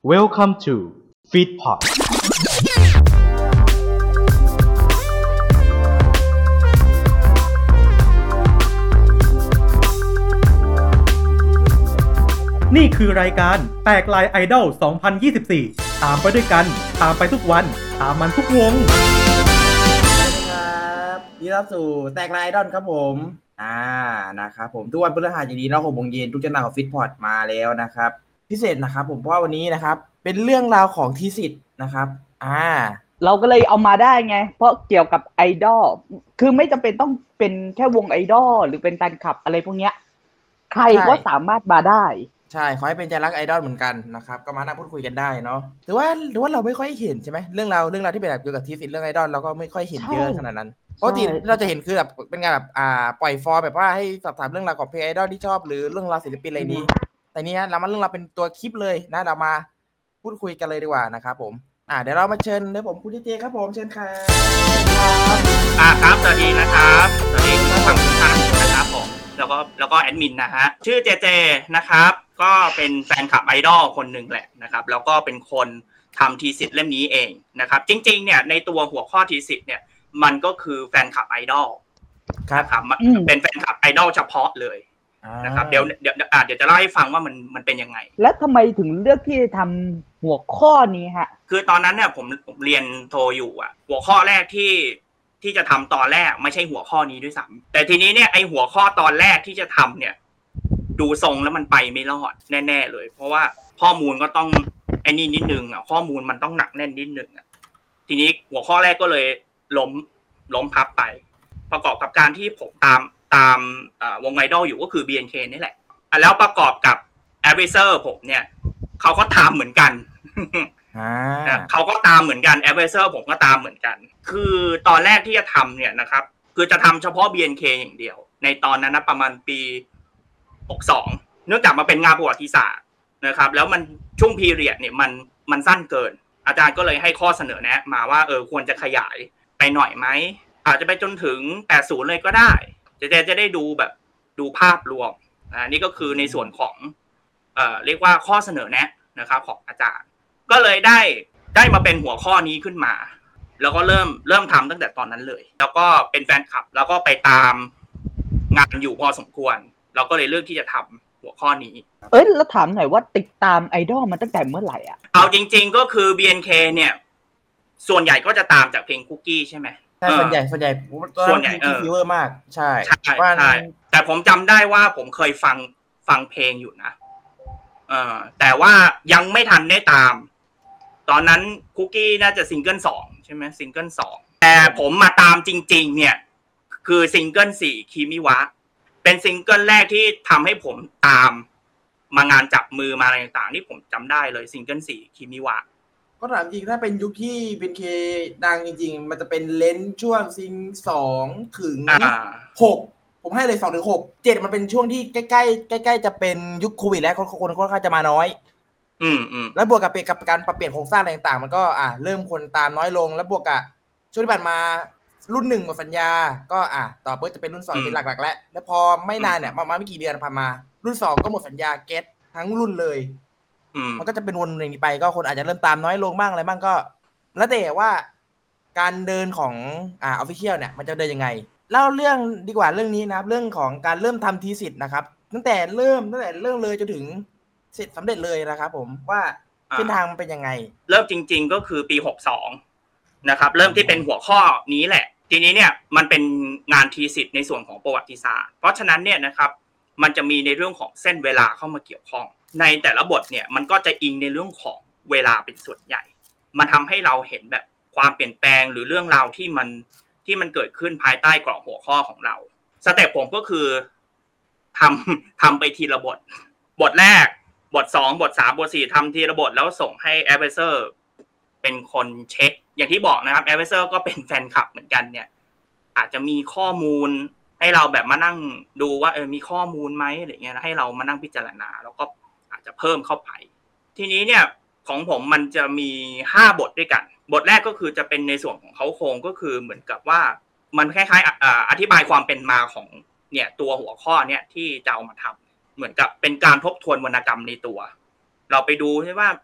Welcome to Feedpot นี่คือรายการแตกลายไอดอล 2024 ตามไปด้วยกัน ตามไปทุกวัน ตามมันทุกวงครับยินดีต้อนรับสู่แตกลายไอดอลครับผมนะครับผมทุกวันพฤหัสอย่างนี้เนาะ6 โมงเย็นทุกจันทร์ของฟิตพอร์ตมาแล้วนะครับพิเศษนะครับผมเพราะว่าวันนี้นะครับเป็นเรื่องราวของทีสิทธ์นะครับเราก็เลยเอามาได้ไงเพราะเกี่ยวกับไอดอลคือไม่จำเป็นต้องเป็นแค่วงไอดอลหรือเป็นแฟนคลับอะไรพวกเนี้ยใครก็สามารถมาได้ใช่ขอให้เป็นใจรักไอดอลเหมือนกันนะครับก็มานั่งพูดคุยกันได้เนาะหรือว่าเราไม่ค่อยเห็นใช่ไหมเรื่องราวที่เป็นแบบเกี่ยวกับทีสิทธ์เรื่องไอดอลเราก็ไม่ค่อยเห็นเยอะขนาดนั้นปกติเราจะเห็นคือแบบเป็นงานแบบปล่อยฟอร์แบบว่าให้สอบถามเรื่องราวของเพลงไอดอลที่ชอบหรือเรื่องราวศิลปินอะไรนี้แต่นี้เรามาเรื่องราวเป็นตัวคลิปเลยนะเรามาพูดคุยกันเลยดีกว่านะครับผมเดี๋ยวเรามาเชิญเดี๋ยวผมคุณเจครับผมเชิญครับครับสวัสดีนะครับสวัสดีผู้ฟังทุกท่านนะครับผมแล้วก็แอดมินนะฮะชื่อเจนะครับก็เป็นแฟนคลับไอดอลคนหนึ่งแหละนะครับแล้วก็เป็นคนทำทีสิทธ์เล่มนี้เองนะครับจริงๆเนี่ยในตัวหัวข้อทีสิทธ์เนี่ยมันก็คือแฟนคลับไอดอลครับเป็นแฟนคลับไอดอลเฉพาะเลยนะครับเดี๋ยวจะเล่าให้ฟังว่ามันเป็นยังไงแล้วทำไมถึงเลือกที่จะทำหัวข้อนี้ฮะคือตอนนั้นเนี่ยผมเรียนโทอยู่หัวข้อแรกที่จะทำตอนแรกไม่ใช่หัวข้อนี้ด้วยซ้ำแต่ทีนี้เนี่ยไอหัวข้อตอนแรกที่จะทำเนี่ยดูทรงแล้วมันไปไม่รอดแน่ๆเลยเพราะว่าข้อมูลก็ต้องไอ้นี่นิดนึงข้อมูลมันต้องหนักแน่นนิดนึงทีนี้หัวข้อแรกก็เลยล้มพับไปประกอบกับการที่ผมตามวงไอดอลอยู่ก็คือ BNK นี่แหละแล้วประกอบกับ Advisor ผมเนี่ยเขาก็ตามเหมือนกันเขาก็ตามเหมือนกัน Advisor ผมก็ตามเหมือนกันคือตอนแรกที่จะทำเนี่ยนะครับคือจะทำเฉพาะ BNK อย่างเดียวในตอนนั้นนะประมาณปี62เนื่องจากมันเป็นงานประวัติศาสตร์นะครับแล้วมันช่วงพีเรียดเนี่ยมันสั้นเกินอาจารย์ก็เลยให้ข้อเสนอแนะมาว่าควรจะขยายไปหน่อยไหมอาจจะไปจนถึง80เลยก็ได้จะได้ดูภาพรวมนี่ก็คือในส่วนของเรียกว่าข้อเสนอแนะนะครับของอาจารย์ก็เลยได้มาเป็นหัวข้อนี้ขึ้นมาแล้วก็เริ่มทำตั้งแต่ตอนนั้นเลยแล้วก็เป็นแฟนคลับแล้วก็ไปตามงานอยู่พอสมควรเราก็เลยเลือกที่จะทำหัวข้อนี้แล้วถามหน่อยว่าติดตามไอดอลมาตั้งแต่เมื่อไหร่เอาจริงๆก็คือ BNK เนี่ยส่วนใหญ่ก็จะตามจากเพลงคุกกี้ใช่ไหมใช่ส่วนใหญ่ฟีเวอร์มากใช่แต่ผมจำได้ว่าผมเคยฟังเพลงอยู่นะแต่ว่ายังไม่ทันได้ตามตอนนั้นคุกกี้น่าจะซิงเกิล2ใช่ไหมซิงเกิล2แต่ผมมาตามจริงๆเนี่ยคือซิงเกิล4คิมิวะเป็นซิงเกิลแรกที่ทำให้ผมตามมางานจับมือมาอะไรต่างๆนี่ผมจำได้เลยซิงเกิล4คิมิวะก็ถามจริงถ้าเป็นยุคที่เป็นเคดังจริงๆมันจะเป็นเลนช่วงซิง2ถึง6ผมให้เลย2ถึง6 7มันเป็นช่วงที่ใกล้ๆจะเป็นยุคโควิดแล้วคนค่อนข้างจะมาน้อยแล้วบวกกับการปรับเปลี่ยนโครงสร้างอะไรต่างๆมันก็เริ่มคนตามน้อยลงแล้วบวกกับช่วงที่ผ่านมารุ่น1หมดสัญญาก็ต่อไปจะเป็นรุ่น2เป็นหลักๆแล้วพอไม่นานเนี่ยมาไม่กี่เดือนผ่านมารุ่น2ก็หมดสัญญาเก็ตทั้งรุ่นเลยมันก็จะเป็นวนอย่างนี้ไปก็คนอาจจะเริ่มตามน้อยลงบ้างอะไรบ้างก็แล้วแต่ว่าการเดินของofficial เนี่ยมันจะเดินยังไงเล่าเรื่องดีกว่าเรื่องนี้นะครับเรื่องของการเริ่มทำทีสิทธ์นะครับตั้งแต่เริ่มเลยจนถึงเสร็จสำเร็จเลยนะครับผมว่าเส้นทางมันเป็นยังไงเริ่มจริงๆก็คือปี62นะครับเริ่มที่เป็นหัวข้อนี้แหละทีนี้เนี่ยมันเป็นงานทีสิทธ์ในส่วนของประวัติศาสตร์เพราะฉะนั้นเนี่ยนะครับมันจะมีในเรื่องของเส้นเวลาเข้ามาเกี่ยวข้องในแต่ละบทเนี่ยมันก็จะอิงในเรื่องของเวลาเป็นส่วนใหญ่มันทำให้เราเห็นแบบความเปลี่ยนแปลงหรือเรื่องราวที่มันเกิดขึ้นภายใต้กรอบหัวข้อของเราสเต็ปผมก็คือทำไปทีละบทแรกบท2บท3บท4ทำทีละบทแล้วส่งให้ Advisor เป็นคนเช็คอย่างที่บอกนะครับ Advisor ก็เป็นแฟนคลับเหมือนกันเนี่ยอาจจะมีข้อมูลให้เราแบบมานั่งดูว่ามีข้อมูลไหมอะไรเงี้ยให้เรามานั่งพิจารณาแล้วก็อาจจะเพิ่มเข้าไปทีนี้เนี่ยของผมมันจะมี5บทด้วยกันบทแรกก็คือจะเป็นในส่วนของเขาโครงก็คือเหมือนกับว่ามันคล้ายๆอธิบายความเป็นมาของเนี่ยตัวหัวข้อเนี่ยที่จะเอามาทำเหมือนกับเป็นการทบทวนวรรณกรรมในตัวเราไปดูใช่ว่า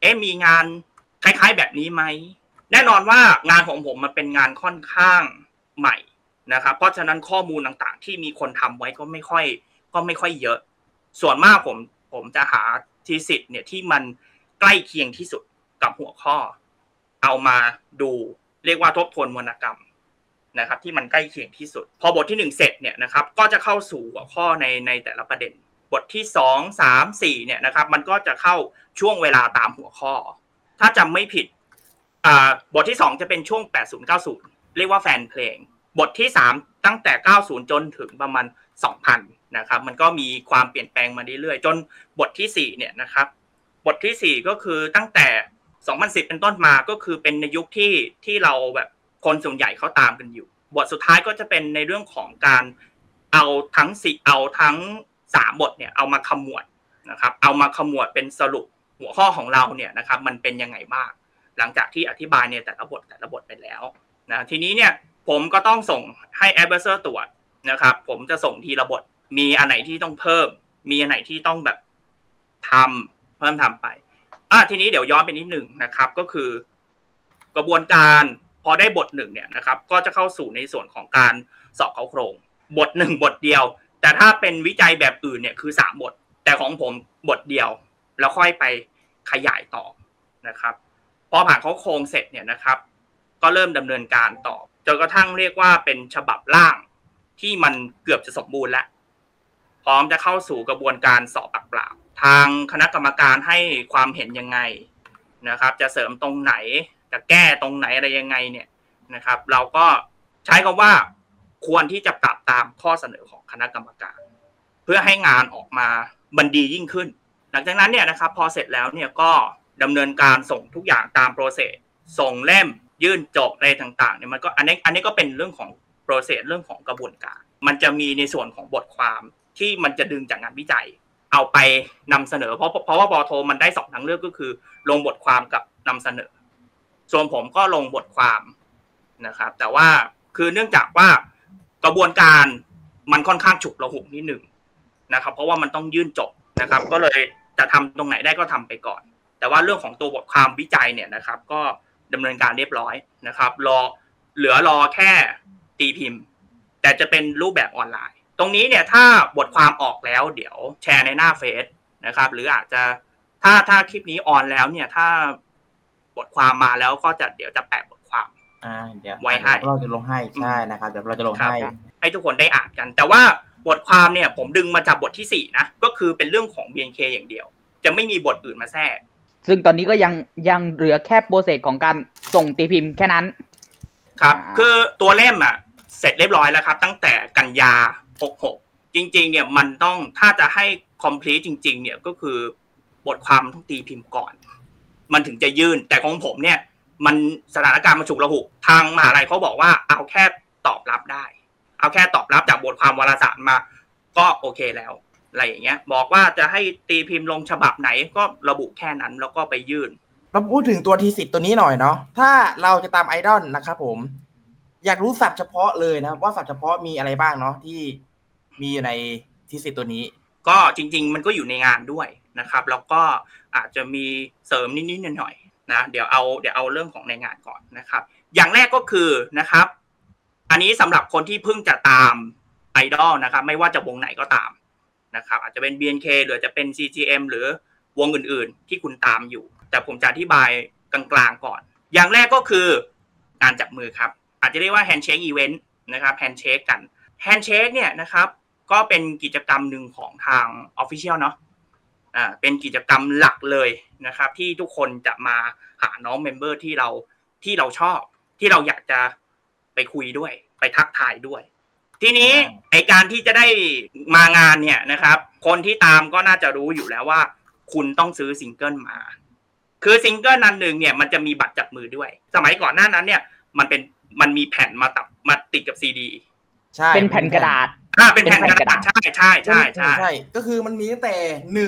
มีงานคล้ายๆแบบนี้ไหมแน่นอนว่างานของผมมันเป็นงานค่อนข้างใหม่นะครับเพราะฉะนั้นข้อมูลต่างๆที่มีคนทำไว้ก็ไม่ค่อยเยอะส่วนมากผมจะหาทีสิทธ์เนี่ยที่มันใกล้เคียงที่สุดกับหัวข้อเอามาดูเรียกว่าทบทวนวรรณกรรมนะครับที่มันใกล้เคียงที่สุดพอบทที่1เสร็จเนี่ยนะครับก็จะเข้าสู่หัวข้อในแต่ละประเด็นบทที่2 3 4เนี่ยนะครับมันก็จะเข้าช่วงเวลาตามหัวข้อถ้าจำไม่ผิดบทที่2จะเป็นช่วง80 90เรียกว่าแฟนเพลงบทที่3ตั้งแต่90จนถึงประมาณ2000นะครับมันก็มีความเปลี่ยนแปลงมาเรื่อยๆจนบทที่4เนี่ยนะครับบทที่4ก็คือตั้งแต่2010เป็นต้นมาก็คือเป็นในยุคที่เราแบบคนส่วนใหญ่เขาตามกันอยู่บทสุดท้ายก็จะเป็นในเรื่องของการเอาทั้ง3บทเนี่ยเอามาขมวดนะครับเอามาขมวดเป็นสรุปหัวข้อของเราเนี่ยนะครับมันเป็นยังไงบ้างหลังจากที่อธิบายในแต่ละบทไปแล้วนะทีนี้เนี่ยผมก็ต้องส่งให้ advisor ตรวจนะครับผมจะส่งทีละบทมีอันไหนที่ต้องเพิ่มมีอันไหนที่ต้องแบบทำไปทีนี้เดี๋ยวย้อนไปนิดหนึ่งนะครับก็คือกระบวนการพอได้บท1เนี่ยนะครับก็จะเข้าสู่ในส่วนของการสอบเข้าโครงบท1บทเดียวแต่ถ้าเป็นวิจัยแบบอื่นเนี่ยคือ3บทแต่ของผมบทเดียวแล้วค่อยไปขยายต่อนะครับพอผ่านเข้าโครงเสร็จเนี่ยนะครับก็เริ่มดำเนินการต่อจนกระทั่งเรียกว่าเป็นฉบับร่างที่มันเกือบจะสมบูรณ์แล้วพร้อมจะเข้าสู่กระบวนการสอบปากเปล่าทางคณะกรรมการให้ความเห็นยังไงนะครับจะเสริมตรงไหนจะแก้ตรงไหนอะไรยังไงเนี่ยนะครับเราก็ใช้คำว่าควรที่จะปรับตามข้อเสนอของคณะกรรมการเพื่อให้งานออกมามันดียิ่งขึ้นหลังจากนั้นเนี่ยนะครับพอเสร็จแล้วเนี่ยก็ดำเนินการส่งทุกอย่างตามโปรเซสส่งเล่มยื่นจบอะไรต่างๆเนี่ยมันก็อันนี้ก็เป็นเรื่องของโปรเซสเรื่องของกระบวนการมันจะมีในส่วนของบทความที่มันจะดึงจากงานวิจัยเอาไปนำเสนอเพราะว่าปอโทมันได้2ทางเลือกก็คือลงบทความกับนำเสนอส่วนผมก็ลงบทความนะครับแต่ว่าคือเนื่องจากว่ากระบวนการมันค่อนข้างฉุกละหุกนิดหนึ่งนะครับเพราะว่ามันต้องยื่นจบนะครับก็เลยจะทำตรงไหนได้ก็ทำไปก่อนแต่ว่าเรื่องของตัวบทความวิจัยเนี่ยนะครับก็ดำเนินการเรียบร้อยนะครับเหลือรอแค่ตีพิมพ์แต่จะเป็นรูปแบบออนไลน์ตรงนี้เนี่ยถ้าบทความออกแล้วเดี๋ยวแชร์ในหน้าเฟซนะครับหรืออาจจะถ้าคลิปนี้ออนแล้วเนี่ยถ้าบทความมาแล้วก็เดี๋ยวจะแปะบทความเดี๋ยวไว้ให้เราจะลงให้ใช่นะครับเดี๋ยวเราจะลงให้ทุกคนได้อ่านกันแต่ว่าบทความเนี่ยผมดึงมาจากบทที่4นะก็คือเป็นเรื่องของ BNK อย่างเดียวจะไม่มีบทอื่นมาแทรกซึ่งตอนนี้ก็ยังเหลือแค่โปรเซสของการส่งตีพิมพ์แค่นั้นครับคือตัวเล่มเสร็จเรียบร้อยแล้วครับตั้งแต่กันยา66จริงๆเนี่ยมันต้องถ้าจะให้ complete จริงๆเนี่ยก็คือบทความต้องตีพิมพ์ก่อนมันถึงจะยื่นแต่ของผมเนี่ยมันสถานการณ์มันฉุกละหุกทางมหาลัยเขาบอกว่าเอาแค่ตอบรับได้เอาแค่ตอบรับจากบทความวารสารมาก็โอเคแล้วอะไรอย่างเงี้ยบอกว่าจะให้ตีพิมพ์ลงฉบับไหนก็ระบุแค่นั้นแล้วก็ไปยื่นเราพูดถึงตัวทีสิทธ์ตัวนี้หน่อยเนาะถ้าเราจะตามไอดอลนะครับผมอยากรู้ศัพท์เฉพาะเลยนะว่าศัพท์เฉพาะมีอะไรบ้างเนาะที่มีอยู่ในทีสิทธ์ตัวนี้ก็จริงๆมันก็อยู่ในงานด้วยนะครับแล้วก็อาจจะมีเสริมนิดๆหน่อยๆนะเดี๋ยวเอาเรื่องของในงานก่อนนะครับอย่างแรกก็คือนะครับอันนี้สำหรับคนที่เพิ่งจะตามไอดอลนะครับไม่ว่าจะวงไหนก็ตามนะครับอาจจะเป็น BNK หรือจะเป็น CGM หรือวงอื่นๆที่คุณตามอยู่แต่ผมจะอธิบายกลางๆก่อนอย่างแรกก็คือการจับมือครับอาจจะเรียกว่า handshake event นะครับ handshake กัน handshake เนี่ยนะครับก็เป็นกิจกรรมหนึ่งของทาง official เนาะเป็นกิจกรรมหลักเลยนะครับที่ทุกคนจะมาหาน้องเมมเบอร์ที่เราชอบที่เราอยากจะไปคุยด้วยไปทักทายด้วยทีนี้ไอการที่จะได้มางานเนี่ยนะครับคนที่ตามก็น่าจะรู้อยู่แล้วว่าคุณต้องซื้อซิงเกิลมาคือซิงเกิลนั้นหนึ่งเนี่ยมันจะมีบัตรจับมือด้วยสมัยก่อนหน้านั้นเนี่ยมันมีแผ่นมาติดกับซีดีใช่เป็นแผ่นกระดาษเป็นแผ่นกระดาษใช่ก็คือมันมีตั้งแต่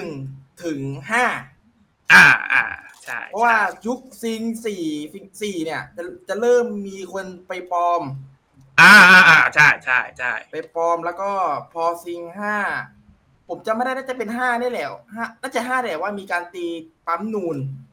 1 ถึง 5 ใช่เพราะว่ายุคซิง4เนี่ยจะเริ่มมีคนไปปลอมใช่ไปปลอมแล้วก็พอซิง5ผมจำไม่ได้น่าจะเป็น5นี่แหละน่าจะ5แหละว่ามีการตีปั๊มนูน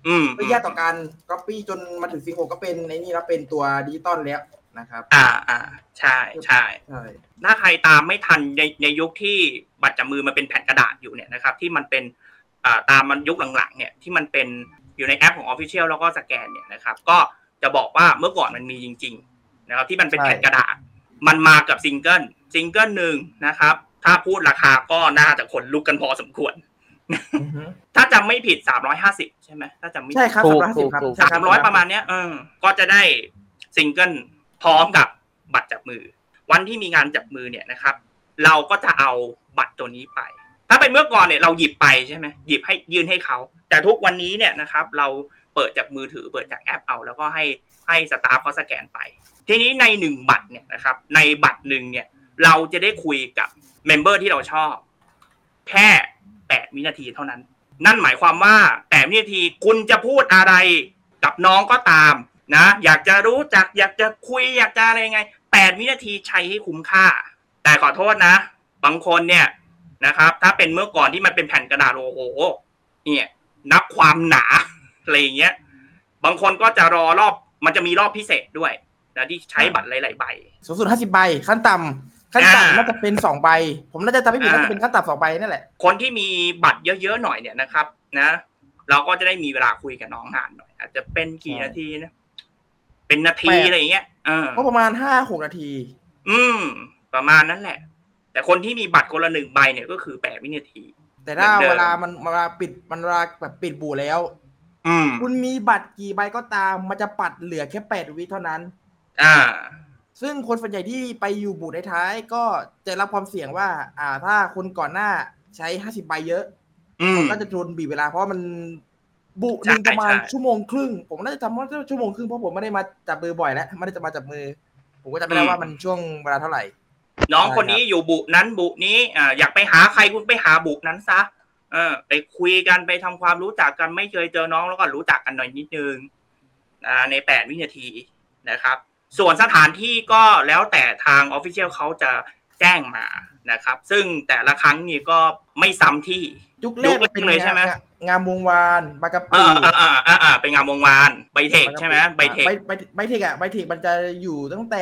ก็แยกต่อการก๊อปปี้จนมาถึงซิง6ก็เป็นในนี่แล้วเป็นตัวดิจิตอลแล้วนะครับใช่ใช่ถ้าใครตามไม่ทันในยุคที่บัตรจับมือมันเป็นแผ่นกระดาษอยู่เนี่ยนะครับที่มันเป็นตามมันยุคหลังๆเนี่ยที่มันเป็นอยู่ในแอปของ Official แล้วก็สแกนเนี่ยนะครับก็จะบอกว่าเมื่อก่อนมันมีจริงๆนะครับที่มันเป็นแผ่นกระดาษมันมากับซิงเกิลหนึ่งนะครับถ้าพูดราคาก็น่าจะขนลุกกันพอสมควรถ้าจำไม่ผิด350ใช่ไหมถ้าจำไม่ผิดใช่ครับ350ครับ 300ประมาณเนี้ยก็จะได้ซิงเกิลพร้อมกับบัตรจับมือวันที่มีงานจับมือเนี่ยนะครับเราก็จะเอาบัตรตัวนี้ไปถ้าเป็นเมื่อก่อนเนี่ยเราหยิบไปใช่ไหมหยิบให้ยื่นให้เขาแต่ทุกวันนี้เนี่ยนะครับเราเปิดจากมือถือเปิดจากแอปเอาแล้วก็ให้สตาฟเขาสแกนไปทีนี้ใน1บัตรเนี่ยนะครับในบัตร1เนี่ยเราจะได้คุยกับเมมเบอร์ที่เราชอบแค่8 วินาทีเท่านั้นนั่นหมายความว่า8 วินาทีคุณจะพูดอะไรกับน้องก็ตามนะอยากจะรู้จักอยากจะคุยอยากจะอะไรไง8 วินาทีใช้ให้คุ้มค่าแต่ขอโทษนะบางคนเนี่ยนะครับถ้าเป็นเมื่อก่อนที่มันเป็นแผ่นกระดาษโอ้โหเนี่ยนับความหนาอะไรอย่างเงี้ยบางคนก็จะรอรอบมันจะมีรอบพิเศษด้วยนะที่ใช้บัตรหลายๆใบสูงสุด50ใบขั้นต่ำน่าจะเป็น2ใบผมน่าจะจำไม่ผิดน่าจะเป็นขั้นต่ำ2ใบนั่นแหละคนที่มีบัตรเยอะๆหน่อยเนี่ยนะครับนะเราก็จะได้มีเวลาคุยกับน้องนานหน่อยอาจจะเป็นกี่นาทีนะเป็นนาทีอะไรอย่างเงี้ยก็ประมาณ 5-6 นาทีประมาณนั้นแหละแต่คนที่มีบัตรคนละ1ใบเนี่ยก็คือ8 วินาทีแต่ถ้าเวลาปิดมันเวลาแบบปิดบู่แล้วคุณมีบัตรกี่ใบก็ตามมันจะปัดเหลือแค่8 วิเท่านั้นซึ่งคนส่วนใหญ่ที่ไปอยู่บู่ท้ายๆก็จะรับความเสี่ยงว่าถ้าคนก่อนหน้าใช้50ใบเยอะมันก็จะโดนบีบเวลาเพราะมันบุหนึ่งประมาณ1.5 ชั่วโมงผมน่าจะจำว่า1.5 ชั่วโมงเพราะผมไม่ได้มาจับมือบ่อยแล้วไม่ได้จะมาจับมือผมก็จำไม่ได้ว่ามันช่วงเวลาเท่าไหร่น้องคนนี้อยู่บุนั้นบุนี้อยากไปหาใครคุณไปหาบุนั้นซะไปคุยกันไปทำความรู้จักกันไม่เคยเจอน้องแล้วก็รู้จักกันหน่อยนิดนึงใน8 วินาทีนะครับส่วนสถานที่ก็แล้วแต่ทาง Official เขาจะแจ้งมานะครับซึ่งแต่ละครั้งนี่ก็ไม่ซ้ำที่ยุคแรกเป็นเลยใช่ไหมงามวงวานบางกะปิเป็นงามวงวานไบเทคใช่ไหมไบเทคไบเทคไบเทคมันจะอยู่ตั้งแต่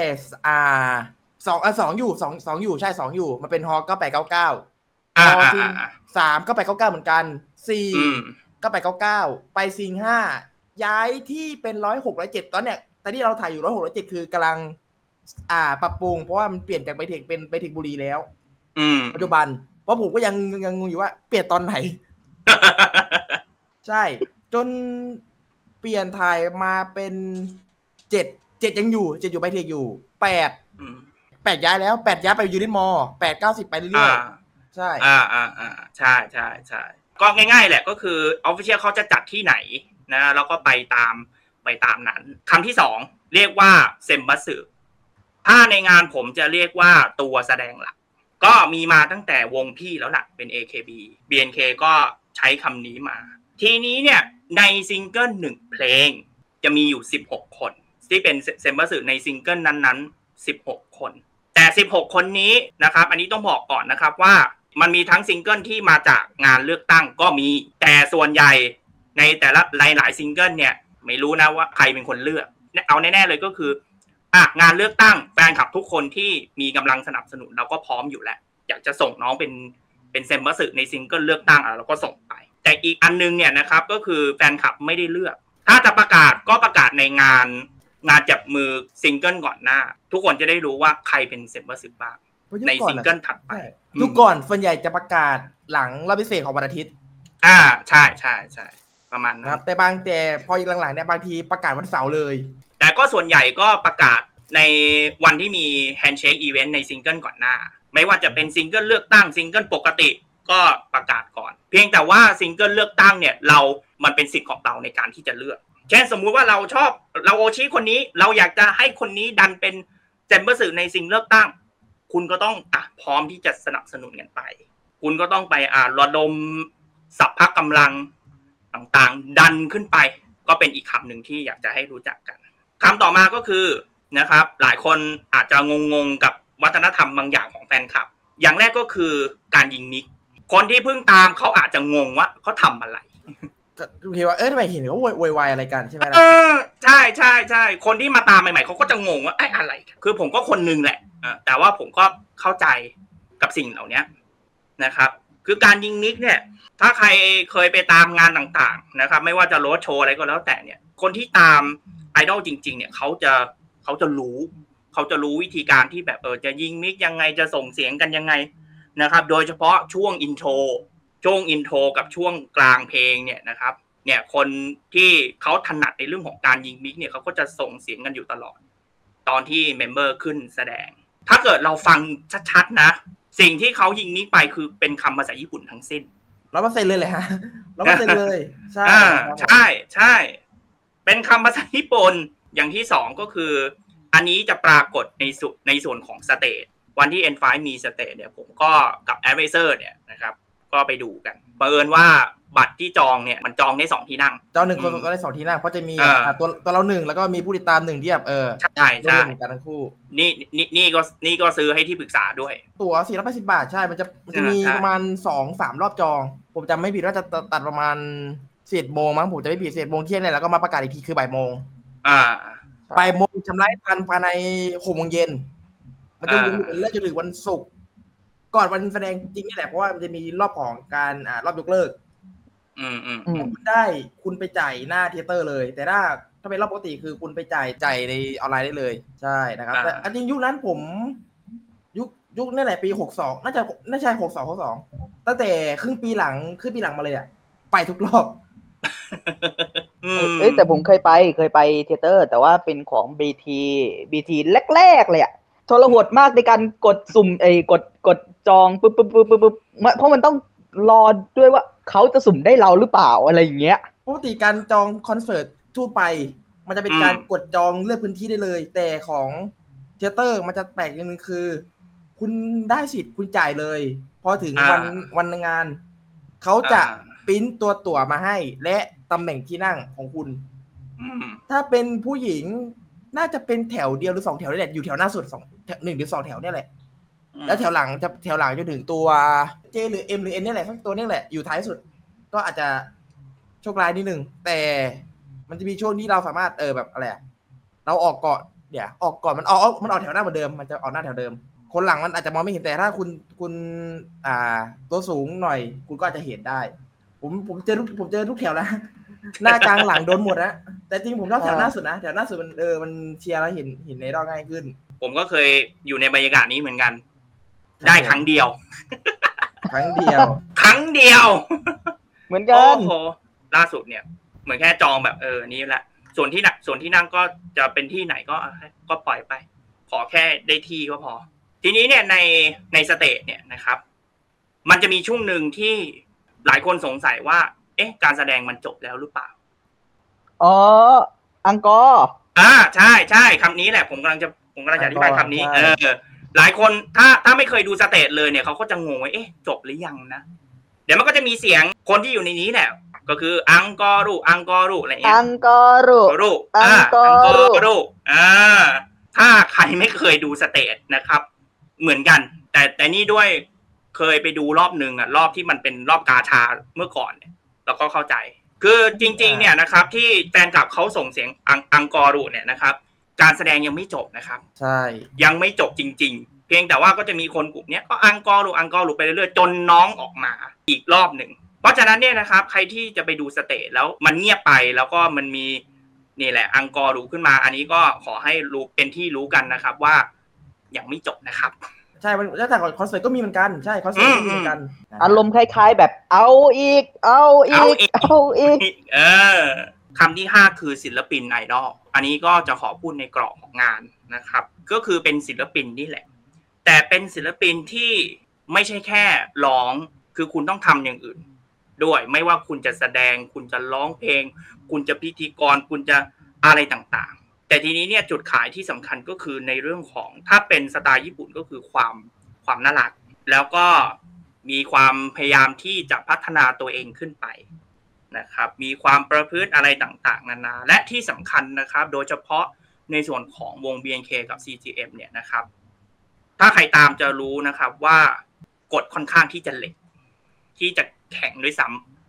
2อยู่ใช่2อยู่มันเป็นฮอ9899ฮอซิง3ก็899เหมือนกัน4ก็899ไปซิง5ย้ายที่เป็น106 107ตอนเนี้ยแต่ที่เราถ่ายอยู่106 107คือกำลังปรับปรุงเพราะว่ามันเปลี่ยนจากไบเทคเป็นไบเทคบุรีแล้วปัจจุบันเพราะผมก็ยังงงอยู่ว่าเปลี่ยนตอนไหน ใช่จนเปลี่ยนถ่ายมาเป็น7ยังอยู่7อยู่ไบเทคอยู่8ย้ายแล้ว8ย้ายไปยูนิตมอ8 90ไปเรื่อยๆใช่ใช่ก็ง่ายๆแหละก็คือ Official เขาจะจัดที่ไหนนะแล้วก็ไปตามนั้นคำที่2เรียกว่าเซมบัสสึถ้าในงานผมจะเรียกว่าตัวแสดงหลักก็มีมาตั้งแต่วงพี่แล้วล่ะเป็น AKB BNK ก็ใช้คำนี้มาทีนี้เนี่ยในซิงเกิล1เพลงจะมีอยู่16คนที่เป็นเซมบัสสึในซิงเกิลนั้นๆ16คนแต่16คนนี้นะครับอันนี้ต้องบอกก่อนนะครับว่ามันมีทั้งซิงเกิลที่มาจากงานเลือกตั้งก็มีแต่ส่วนใหญ่ในแต่ละหลายซิงเกิลเนี่ยไม่รู้นะว่าใครเป็นคนเลือกเอาแน่ๆเลยก็คืองานเลือกตั้งแฟนคลับทุกคนที่มีกำลังสนับสนุนเราก็พร้อมอยู่แล้วอยากจะส่งน้องเป็นเซมบัสสึในซิงเกิลเลือกตั้งเราก็ส่งไปแต่อีกอันนึงเนี่ยนะครับก็คือแฟนคลับไม่ได้เลือกถ้าจะประกาศก็ประกาศในงานจับมือซิงเกิลก่อนหน้าทุกคนจะได้รู้ว่าใครเป็นเซมบัสสึบ้างในซิงเกิลถัดไปยุคก่อนส่วนใหญ่จะประกาศหลังรอบพิเศษของวันอาทิตย์ใช่ประมาณนั้นแต่พอหลังๆเนี่ยบางทีประกาศวันเสาร์เลยแต่ก็ส่วนใหญ่ก็ประกาศในวันที่มีแฮนด์เชคอีเวนต์ในซิงเกิลก่อนหน้าไม่ว่าจะเป็นซิงเกิลเลือกตั้งซิงเกิลปกติก็ประกาศก่อนเพียงแต่ว่าซิงเกิลเลือกตั้งเนี่ยมันเป็นสิทธิ์ของเราในการที่จะเลือกเช่นสมมุติว่าเราโอชิคนนี้เราอยากจะให้คนนี้ดันเป็นเซมบัสสึในซิงเลือกตั้งคุณก็ต้องพร้อมที่จะสนับสนุนกันไปคุณก็ต้องไประดมสัพพะกำลังต่างๆดันขึ้นไปก็เป็นอีกคำหนึ่งที่อยากจะให้รู้จักกันคำต่อมาก็คือนะครับหลายคนอาจจะงงกับวัฒนธรรมบางอย่างของแฟนคลับอย่างแรกก็คือการยิงมิกคนที่เพิ่งตามเขาอาจจะงงว่าเขาทำอะไรโอเคว่าทำไมเห็นเขาโวยวายอะไรกันใช่ไหมล่ะใช่ใช่ใช่คนที่มาตามใหม่ๆเขาก็จะงงว่าไอ้อะไรคือผมก็คนนึงแหละแต่ว่าผมก็เข้าใจกับสิ่งเหล่านี้นะครับคือการยิงมิกเนี่ยถ้าใครเคยไปตามงานต่างๆนะครับไม่ว่าจะโรดโชว์อะไรก็แล้วแต่เนี่ยคนที่ตามไอดอลจริงๆเนี่ยเขาจะรู้วิธีการที่แบบจะยิงมิกยังไงจะส่งเสียงกันยังไงนะครับโดยเฉพาะช่วงอินโทรกับช่วงกลางเพลงเนี่ยนะครับเนี่ยคนที่เขาถนัดในเรื่องของการยิงมิกเนี่ยเขาก็จะส่งเสียงกันอยู่ตลอดตอนที่เมมเบอร์ขึ้นแสดงถ้าเกิดเราฟังชัดๆนะสิ่งที่เขายิงมิกไปคือเป็นคำภาษาญี่ปุ่นทั้งสิ้น 100%เลยแหละฮะ100%เลยใช่ใช่เป็นคำภาษาญี่ปุ่นอย่างที่สองก็คืออันนี้จะปรากฏในส่วนของสเตจวันที่ N5 มีสเตจเนี่ยผมก็กับ Advisor เนี่ยนะครับก็ไปดูกันเผอิญว่าบัตรที่จองเนี่ยมันจองได้2ที่นั่งจอง1คนก็ได้2ที่นั่งเพราะจะมีตัวเรา1แล้วก็มีผู้ติดตาม1ที่แบบใช่กันทั้งคู่นี่ก็ซื้อให้ที่ปรึกษาด้วยตั๋ว480 บาทใช่มันจะมีประมาณ 2-3 รอบจองผมจำไม่ผิดว่าจะตัดประมาณ11 โมงมั้งผมจะไม่ผิด11 โมงเที่ยงเนี่ยแล้วก็มาประกาศอีกทีคือบ่ายโมงบ่ายโมงชำระทันภายใน6 โมงเย็นมันจะอยู่เรื่อยจนถึงวันศุกร์ก่อนวันแสดงจริงนี่แหละเพราะว่ามันจะมีรอบของการรอบยกเลิกคุณได้คุณไปจ่ายหน้าเทเตอร์เลยแต่ถ้าเป็นรอบปกติคือคุณไปจ่ายในออนไลน์ได้เลยใช่นะครับแต่อันจริงยุคนั้นผมยุคนี่แหละปี62น่าใช่62ตั้งแต่ครึ่งปีหลังมาเลยไปทุกรอบแต่ผมเคยไปเทเตอร์แต่ว่าเป็นของ BT แรกๆเลยทรหดมากในการกดสุ่มกดจองปุ๊บเพราะมันต้องรอด้วยว่าเขาจะสุ่มได้เราหรือเปล่าอะไรอย่างเงี้ยปกติการจองคอนเสิร์ตทั่วไปมันจะเป็นการกดจองเลือกพื้นที่ได้เลยแต่ของเทเตอร์มันจะแปลกอย่างนึงคือคุณได้สิทธิ์คุณจ่ายเลยพอถึงวันงานเขาจะปริ้นตัวตั๋วมาให้และตำแหน่งที่นั่งของคุณถ้าเป็นผู้หญิงน่าจะเป็นแถวเดียวหรือ2 แถวนี่แหละอยู่แถวหน้าสุด1 หรือ 2 แถวนี่แหละแล้วแถวหลังจะถึงตัว J หรือ M หรือ N นี่แหละสักตัวนี่แหละอยู่ท้ายสุดก็อาจจะโชคร้ายนิดนึงแต่มันจะมีช่วงที่เราสามารถแบบอะไรเราออกก่อนออกก่อนมันออกแถวหน้าเหมือนเดิมมันจะออกหน้าแถวเดิมคนหลังมันอาจจะมองไม่เห็นแต่ถ้าคุณตัวสูงหน่อยคุณก็อาจจะเห็นได้ผมเจอทุกแถวแล้วหน้ากลางหลังโดนหมดนะแต่จริงผมชอบแถวหน้าสุดนะแถวหน้าสุดมันเชียร์แล้วเห็นในรอบง่ายขึ้นผมก็เคยอยู่ในบรรยากาศนี้เหมือนกันได้ครั้งเดียวเหมือนกันโอ้โหล่าสุดเนี่ยเหมือนแค่จองแบบนี้แหละส่วนที่นั่งก็จะเป็นที่ไหนก็ปล่อยไปขอแค่ได้ที่ก็พอทีนี้เนี่ยในสเตจเนี่ยนะครับมันจะมีช่วงหนึ่งที่หลายคนสงสัยว่าการแสดงมันจบแล้วหรือเปล่าอังกอร์ใช่คำนี้แหละผมกำลังจะอธิบายคำนี้หลายคนถ้าไม่เคยดูสเตจเลยเนี่ยเขาก็จะงงว่าจบหรือยังนะเดี๋ยวมันก็จะมีเสียงคนที่อยู่ในนี้เนี่ยก็คืออังกอรุอะไรอย่างเงี้ยอังกอรุถ้าใครไม่เคยดูสเตจนะครับเหมือนกันแต่นี่ด้วยเคยไปดูรอบนึงรอบที่มันเป็นรอบกาชาเมื่อก่อนเนี่ยเราก็เข้าใจคือจริงๆเนี่ยนะครับที่แฟนคลับเขาส่งเสียงอังกอรุเนี่ยนะครับการแสดงยังไม่จบนะครับใช่ยังไม่จบจริงๆเพียงแต่ว่าก็จะมีคนกลุ่มนี้ก็อังกอรุไปเรื่อยๆจนน้องออกมาอีกรอบหนึ่งเพราะฉะนั้นเนี่ยนะครับใครที่จะไปดูสเตจแล้วมันเงียบไปแล้วก็มันมีนี่แหละอังกอรุขึ้นมาอันนี้ก็ขอให้รู้เป็นที่รู้กันนะครับว่ายังไม่จบนะครับใช่แต่คอนเสิร์ตก็มีเหมือนกันใช่คอนเสิร์ตก็มีเหมือนกันอารมณ์คล้ายๆแบบเอาอีกคำที่5คือศิลปินไอดอลอันนี้ก็จะขอพูดในกรอบของงานนะครับก็คือเป็นศิลปินนี่แหละแต่เป็นศิลปินที่ไม่ใช่แค่ร้องคือคุณต้องทำอย่างอื่นด้วยไม่ว่าคุณจะแสดงคุณจะร้องเพลงคุณจะพิธีกรคุณจะอะไรต่างๆแต่ทีนี้เนี่ยจุดขายที่สำคัญก็คือในเรื่องของถ้าเป็นสไตล์ญี่ปุ่นก็คือความน่ารักแล้วก็มีความพยายามที่จะพัฒนาตัวเองขึ้นไปนะครับมีความประพฤติอะไรต่างๆนานาและที่สำคัญนะครับโดยเฉพาะในส่วนของวง BNK กับ CGM เนี่ยนะครับถ้าใครตามจะรู้นะครับว่ากฎค่อนข้างที่จะเหล็กที่จะแข็งด้วยซ้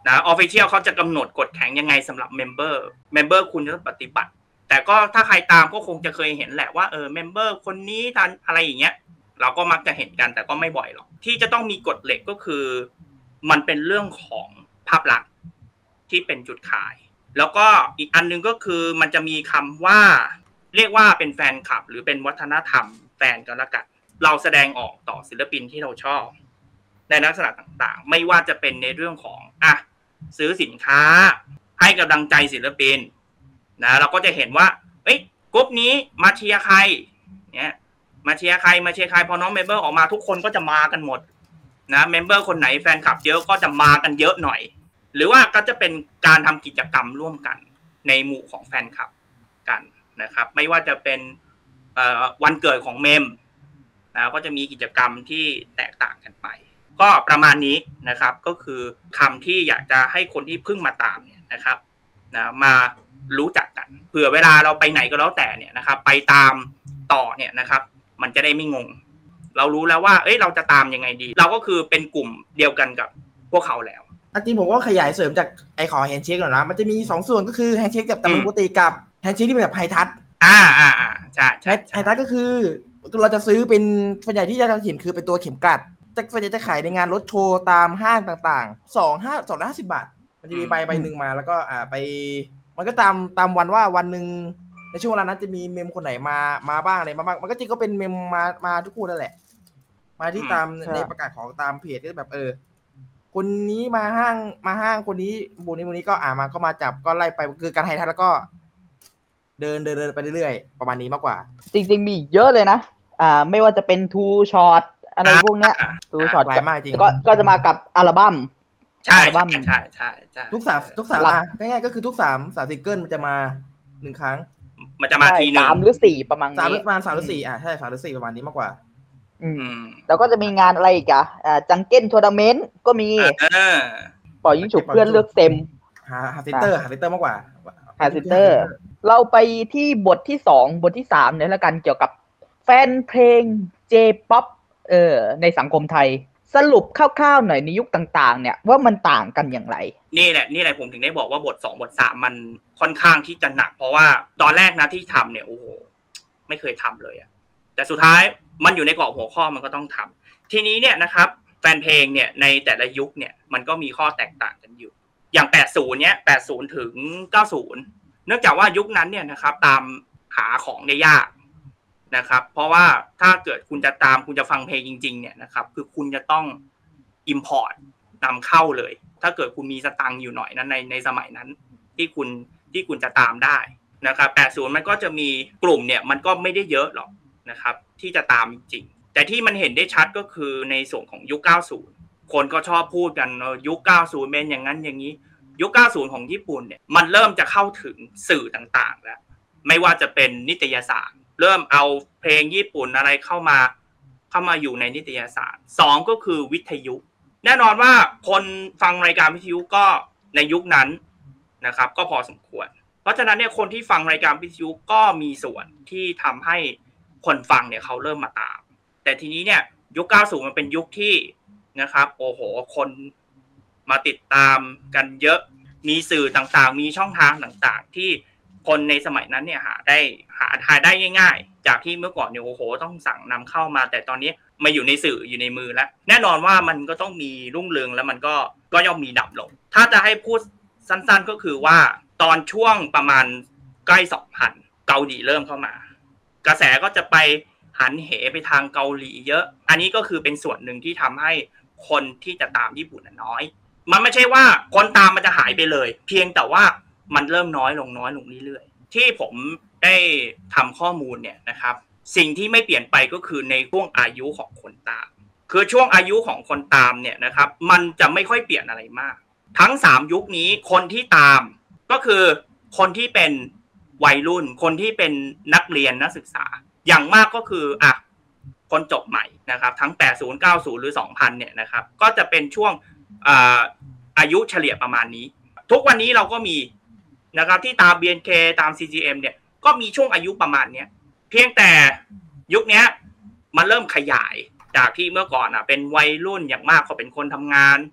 นะออฟฟิเชียลเขาจะกำหนดกฎแข็งยังไงสำหรับเมมเบอร์คุณจะต้องปฏิบัติแต่ก็ถ้าใครตามก็คงจะเคยเห็นแหละว่าเมมเบอร์คนนี้ทันอะไรอย่างเงี้ยเราก็มักจะเห็นกันแต่ก็ไม่บ่อยหรอกที่จะต้องมีกฎเหล็กก็คือมันเป็นเรื่องของภาพลักษณ์ที่เป็นจุดขายแล้วก็อีกอันนึงก็คือมันจะมีคำว่าเรียกว่าเป็นแฟนคลับหรือเป็นวัฒนธรรมแฟนกันละกันเราแสดงออกต่อศิลปินที่เราชอบในลักษณะต่างๆไม่ว่าจะเป็นในเรื่องของซื้อสินค้าให้กำลังใจศิลปินนะเราก็จะเห็นว่ากลุ่มนี้มาเชียร์ใครเนี่ยมาเชียร์ใครพอน้องเมมเบอร์ออกมาทุกคนก็จะมากันหมดนะเมมเบอร์คนไหนแฟนคลับเยอะก็จะมากันเยอะหน่อยหรือว่าก็จะเป็นการทำกิจกรรมร่วมกันในหมู่ของแฟนคลับกันนะครับไม่ว่าจะเป็นวันเกิดของเมมนะก็จะมีกิจกรรมที่แตกต่างกันไปก็ประมาณนี้นะครับก็คือคำที่อยากจะให้คนที่เพิ่งมาตามเนี่ยนะครับนะมารู้จักกันเผื่อเวลาเราไปไหนก็แล้วแต่เนี่ยนะครับไปตามต่อเนี่ยนะครับมันจะได้ไม่งงเรารู้แล้วว่าเราจะตามยังไงดีเราก็คือเป็นกลุ่มเดียวกันกับพวกเขาแล้วจริงผมก็ขยายเสริมจากไอ้ขอแฮนด์เชคหน่อยนะมันจะมี2ส่วนก็คือแฮนด์เชคกับตามปกติกับแฮนด์เชคที่เป็นแบบไฮทัชใช่ไฮทัชก็คือเราจะซื้อเป็นส่วนใหญ่ที่จะเห็นคือเป็นตัวเข็มกลัดส่วนใหญ่จะขายในงานรถโชว์ตามห้างต่างๆ250 บาทมันจะมีใบหนึ่งมาแล้วก็ไปมันก็ตามวันว่าวันหนึ่งในช่วงเวลานั้นจะมีเมมคนไหนมาบ้างอะไรมาบ้างมันก็จริงก็เป็นเมมมาทุกคู่นั่นแหละมาที่ตามในประกาศของตามเพจก็แบบคนนี้มาห้างคนนี้บุญนี้ก็มาจับก็ไล่ไปคือการไฮทัชแล้วก็เดินไปเรื่อยๆประมาณนี้มากกว่าจริงๆมีเยอะเลยนะไม่ว่าจะเป็นทูช็อตอะไรพวกเนี้ยทูช็อตมากจริงก็จะมากับอัลบั้มอัลบั้มใช่ทุกสามง่ายๆก็คือทุก3ซิงเกิลมันจะมา1ครั้งมันจะมาทีนึง 3 หรือ 4ประมาณนี้ประมาณ3 หรือ 4ใช่3 หรือ 4ประมาณนี้มากกว่าแล้วก็จะมีงานอะไรอีกจังเก้นทัวร์นาเมนต์ก็มีปล่อยยิงฉุบเพื่อนเลือกเต็มหาซิสเตอร์มากกว่าหาซิสเตอร์เราไปที่บทที่2บทที่3เนี่ยแล้วกันเกี่ยวกับแฟนเพลง J-POP ในสังคมไทยสรุปคร่าวๆหน่อยในยุคต่างๆเนี่ยว่ามันต่างกันอย่างไรนี่แหละผมถึงได้บอกว่าบท2บท3มันค่อนข้างที่จะหนักเพราะว่าตอนแรกนะที่ทำเนี่ยโอ้โหไม่เคยทำเลยแต่สุดท้ายมันอยู่ในกรอบหัวข้อมันก็ต้องทำทีนี้เนี่ยนะครับแฟนเพลงเนี่ยในแต่ละยุคเนี่ยมันก็มีข้อแตกต่างกันอยู่อย่าง80เนี่ย80ถึง90เนื่องจากว่ายุคนั้นเนี่ยนะครับตามหาของได้ยากนะครับเพราะว่าถ้าเกิดคุณจะฟังเพลงจริงๆเนี่ยนะครับคือคุณจะต้อง import นำเข้าเลยถ้าเกิดคุณมีสตังค์อยู่หน่อยนั้นในสมัยนั้นที่คุณจะตามได้นะครับ80มันก็จะมีกลุ่มเนี่ยมันก็ไม่ได้เยอะหรอกนะครับที่จะตามจริงแต่ที่มันเห็นได้ชัดก็คือในส่วนของยุค90คนก็ชอบพูดกันยุค90เป็นอย่างนั้นอย่างนี้ยุค90ของญี่ปุ่นเนี่ยมันเริ่มจะเข้าถึงสื่อต่างๆแล้วไม่ว่าจะเป็นนิตยสารเริ่มเอาเพลงญี่ปุ่นอะไรเข้ามาอยู่ในนิตยสาร2ก็คือวิทยุแน่นอนว่าคนฟังรายการวิทยุก็ในยุคนั้นนะครับก็พอสมควรเพราะฉะนั้นเนี่ยคนที่ฟังรายการวิทยุก็มีส่วนที่ทำให้คนฟังเนี่ยเขาเริ่มมาตามแต่ทีนี้เนี่ยยุค90มันเป็นยุคที่นะครับโอ้โหคนมาติดตามกันเยอะมีสื่อต่างๆมีช่องทางต่างๆที่คนในสมัยนั้นเนี่ยหาได้ง่ายๆจากที่เมื่อก่อนเนี่ยโอ้โหต้องสั่งนำเข้ามาแต่ตอนนี้มาอยู่ในสื่ออยู่ในมือแล้วแน่นอนว่ามันก็ต้องมีรุ่งเรืองแล้วมันก็ย่อมมีดับลงถ้าจะให้พูดสั้นๆก็คือว่าตอนช่วงประมาณใกล้2000เกาหลีเริ่มเข้ามากระแสก็จะไปหันเหไปทางเกาหลีเยอะอันนี้ก็คือเป็นส่วนหนึ่งที่ทำให้คนที่จะตามญี่ปุ่นน้อยมันไม่ใช่ว่าคนตามมันจะหายไปเลยเพียงแต่ว่ามันเริ่มน้อยลงเรื่อยๆที่ผมได้ทำข้อมูลเนี่ยนะครับสิ่งที่ไม่เปลี่ยนไปก็คือในช่วงอายุของคนตามคือช่วงอายุของคนตามเนี่ยนะครับมันจะไม่ค่อยเปลี่ยนอะไรมากทั้ง3ยุคนี้คนที่ตามก็คือคนที่เป็นวัยรุ่นคนที่เป็นนักเรียนนักศึกษาอย่างมากก็คือคนจบใหม่นะครับทั้ง80 90หรือ 2000เนี่ยนะครับก็จะเป็นช่วงอายุเฉลี่ยประมาณนี้ทุกวันนี้เราก็มีนะครับที่ตาม BNK ตาม CGM เนี่ยก็มีช่วงอายุประมาณเนี้ยเพียงแต่ยุคนี้มันเริ่มขยายจากที่เมื่อก่อนเป็นวัยรุ่นอย่างมากก็เป็นคนทำงาน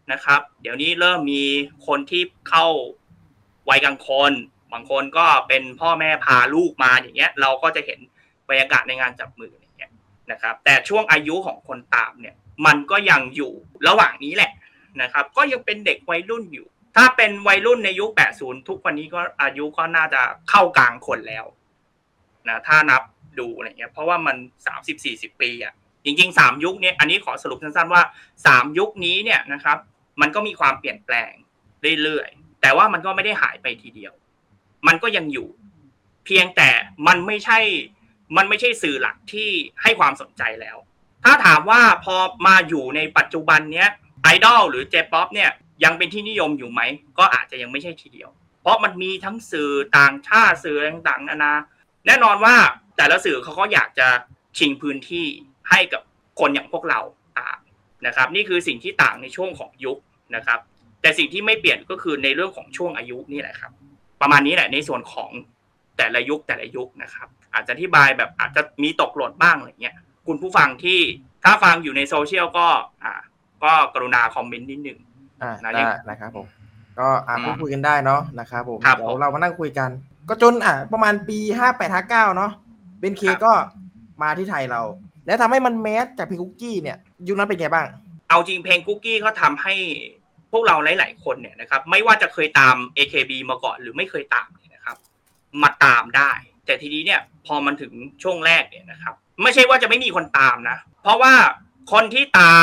นะครับเดี๋ยวนี้เริ่มมีคนที่เข้าวัยกลางคนบางคนก็เป็นพ่อแม่พาลูกมาอย่างเงี้ยเราก็จะเห็นบรรยากาศในงานจับมืออย่างเงี้ยนะครับแต่ช่วงอายุของคนตามเนี่ยมันก็ยังอยู่ระหว่างนี้แหละนะครับก็ยังเป็นเด็กวัยรุ่นอยู่ถ้าเป็นวัยรุ่นในยุค80ทุกวันนี้ก็อายุก็น่าจะเข้ากลางคนแล้วนะถ้านับดูอะไรเงี้ยเพราะว่ามัน 30-40 ปีอ่ะจริงๆ3ยุคนี้อันนี้ขอสรุปสั้นๆว่า3ยุคนี้เนี่ยนะครับมันก็มีความเปลี่ยนแปลงเรื่อยๆแต่ว่ามันก็ไม่ได้หายไปทีเดียวมันก็ยังอยู่เพียงแต่มันไม่ใช่สื่อหลักที่ให้ความสนใจแล้วถ้าถามว่าพอมาอยู่ในปัจจุบันเนี้ยไอดอลหรือ J-POP เนี่ยยังเป็นที่นิยมอยู่ไหมก็อาจจะยังไม่ใช่ทีเดียวเพราะมันมีทั้งสื่อต่างชาติสื่อต่างๆนานาแน่นอนว่าแต่ละสื่อเขาก็อยากจะชิงพื้นที่ให้กับคนอย่างพวกเรานะครับนี่คือสิ่งที่ต่างในช่วงของยุคนะครับแต่สิ่งที่ไม่เปลี่ยนก็คือในเรื่องของช่วงอายุนี่แหละครับประมาณนี้แหละในส่วนของแต่ละยุคนะครับอาจจะอธิบายแบบอาจจะมีตกหล่นบ้างอะไรเงี้ยคุณผู้ฟังที่ถ้าฟังอยู่ในโซเชียลก็กรุณาคอมเมนต์นิดนึงได้นะครับผมก็พูดคุยกันได้เนาะนะครับผมเดี๋ยวเรามานั่งคุยกันก็จนประมาณปี58-59เนาะเบนเคก็มาที่ไทยเราแล้วทำให้มันแมสจากเพลงคุกกี้เนี่ยยุคนั้นเป็นไงบ้างเอาจริงเพลงคุกกี้เขาทำให้พวกเราหลายๆคนเนี่ยนะครับไม่ว่าจะเคยตาม AKB มาก่อนหรือไม่เคยตามเนี่ยนะครับมาตามได้แต่ทีนี้เนี่ยพอมันถึงช่วงแรกเนี่ยนะครับไม่ใช่ว่าจะไม่มีคนตามนะเพราะว่าคนที่ตาม